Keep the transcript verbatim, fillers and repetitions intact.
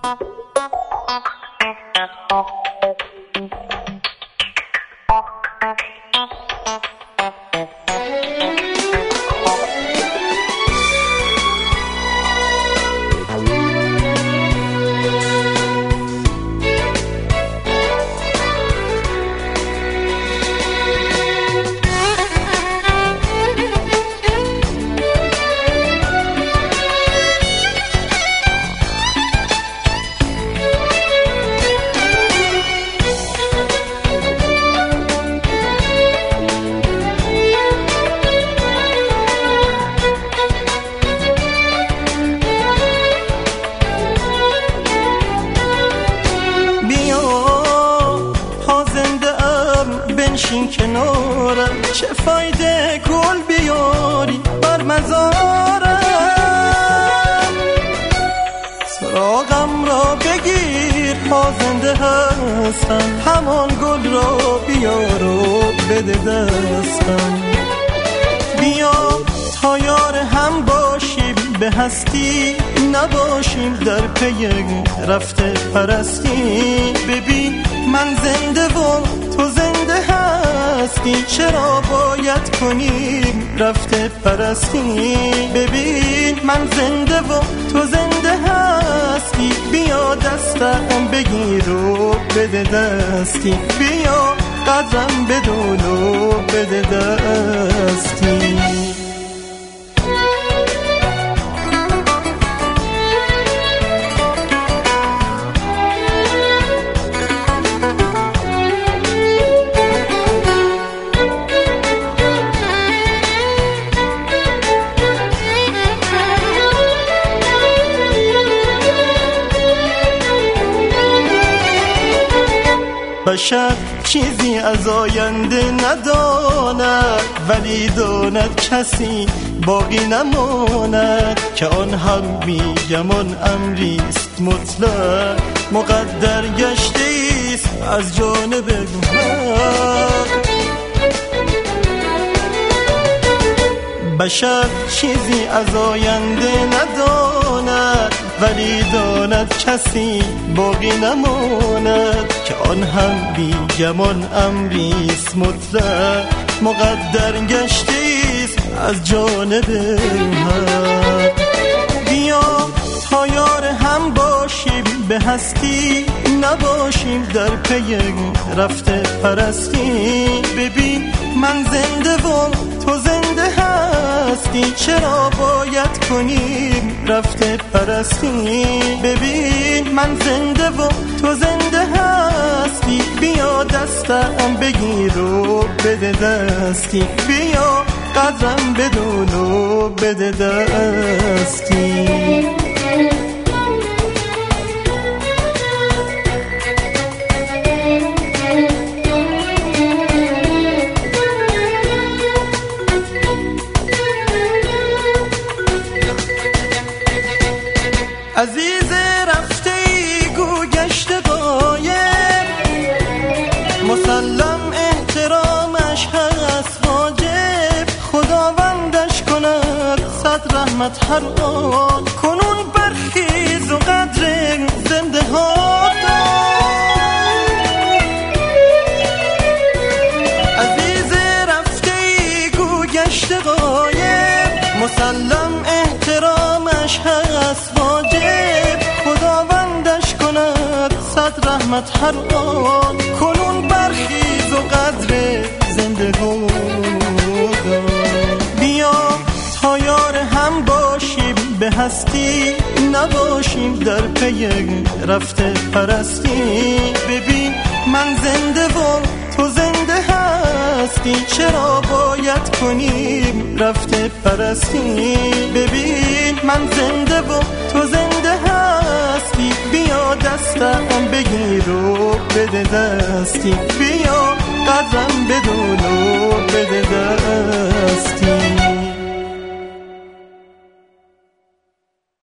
بنشین کنارم، چه فایده گل بیاری بر مزارم. سراغم را بگیر تا زنده هستم، همان گل را بیار و بده دستم. بیا تا یار هم باشیم، به هستی نباشیم در پی رفته پرستی. ببین من زنده و تو زنده هستی، چرا باید کنیم رفته پرستی. ببین من زنده و تو زنده هستی، بیا دستم بگیر و بده دستی. بیا قدرم بدون و بده دستی. بشر چیزی از آینده نداند، ولی داند کسی باقی نماند. که آن هم میگم آن امریست مطلق، مقدر گشته ایست از جانب حق. بشر چیزی از آینده نداند، ولی داند کسی باقی نماند. که آن هم بی گمان امریست مطلق، مقدر گشته ایست از جانب حق. بیا تا یار هم باشیم، به هستی نباشیم در پی رفته پرستی. ببین من زنده و تو زنده هستی، چرا باید کنیم رفته پرستی. ببین من زنده و تو زنده هستی، بیا دستم بگیر و بده دستی. بیا قدرم بدون و بده دستی. عزیز رفته ای گو گشته غایب، مسلم احترامش هست واجب. خداوندش کند صد رحمت هر آن، کنون برخیز و قدر زنده ها دان. عزیز رفته ای گو گشته غایب، مسلم احترامش هست واجب. خداوندش کند صد رحمت هر آن، کنون برخیز و قدر زنده ها دان. بیا تا یار هم باشیم، به هستی نباشیم در پی رفته پرستی. ببین من زنده و تو زنده هستی، چرا باید کنیم رفته پرستی. ببین من زنده و تو زنده هستی، بیا دستم بگیر و بده دستی. بیا قدرم بدون و بده دستی.